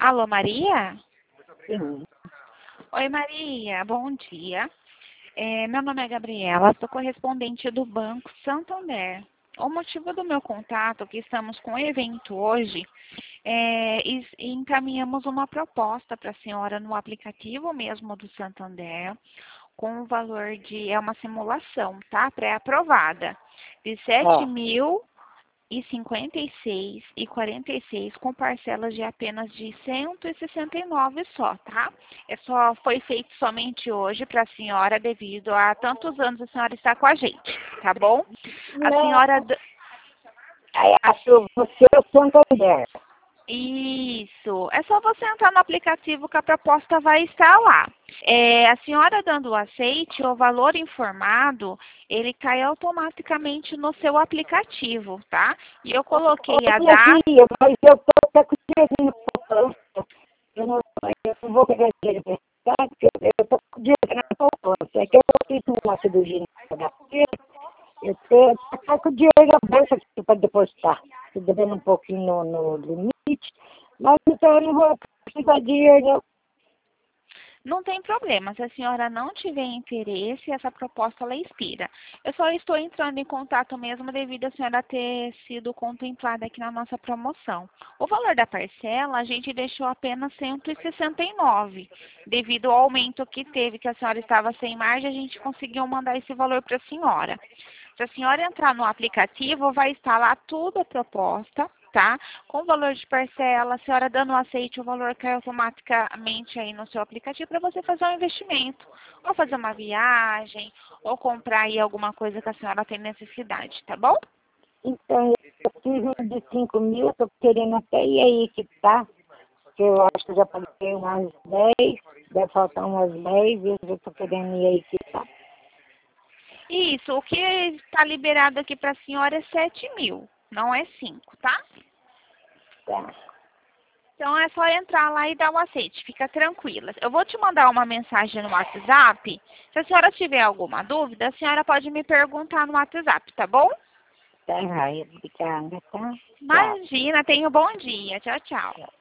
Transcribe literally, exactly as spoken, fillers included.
Alô, Maria? Sim. Oi, Maria, bom dia. É, meu nome é Gabriela, sou correspondente do Banco Santander. O motivo do meu contato é que estamos com um evento hoje é, e, e encaminhamos uma proposta para a senhora no aplicativo mesmo do Santander, com o valor de, é uma simulação, tá? Pré-aprovada, de sete Ó, mil e cinquenta e seis e quarenta e seis com parcelas de apenas de cento e sessenta e nove só, tá? É só foi feito somente hoje para a senhora devido a tantos anos a senhora está com a gente, tá bom? A não, senhora d- aí a- acho você é o Santander. isso, é só você entrar no aplicativo que a proposta vai estar lá. É, a senhora dando o aceite, o valor informado, ele cai automaticamente no seu aplicativo, tá? E eu coloquei a Olha, data. filha, mas eu tô até com dinheirinho na poupança. Eu não, eu não vou pegar dinheiro emprestado, porque eu, eu tô com dinheiro na poupança. É que eu fiz uma cirurgia na garganta, eu tô até com dinheiro na bolsa aqui para depositar. Tô devendo um pouquinho no, no limite, mas então eu não vou precisar de dinheiro, não. Não tem problema, se a senhora não tiver interesse, essa proposta ela expira. Eu só estou entrando em contato mesmo devido a senhora ter sido contemplada aqui na nossa promoção. O valor da parcela a gente deixou apenas cento e sessenta e nove. Devido ao aumento que teve, que a senhora estava sem margem, a gente conseguiu mandar esse valor para a senhora. Se a senhora entrar no aplicativo, vai estar lá tudo a proposta, tá? Com o valor de parcela, a senhora dando o aceite, o valor cai automaticamente aí no seu aplicativo para você fazer um investimento. Ou fazer uma viagem, ou comprar aí alguma coisa que a senhora tem necessidade, tá bom? Então, eu fiz um de cinco mil, tô querendo até ir aí que tá. Que eu acho que eu já paguei umas dez, deve faltar umas dez, e eu tô querendo ir aí que tá. Isso, o que está liberado aqui para a senhora é sete mil, não é cinco, tá? Tá, Então é só entrar lá e dar o aceite, fica tranquila. Eu vou te mandar uma mensagem no WhatsApp. Se a senhora tiver alguma dúvida, a senhora pode me perguntar no WhatsApp, tá bom? tá, obrigada, tá? Tchau. Imagina, tenha um bom dia. Tchau, tchau. Tchau.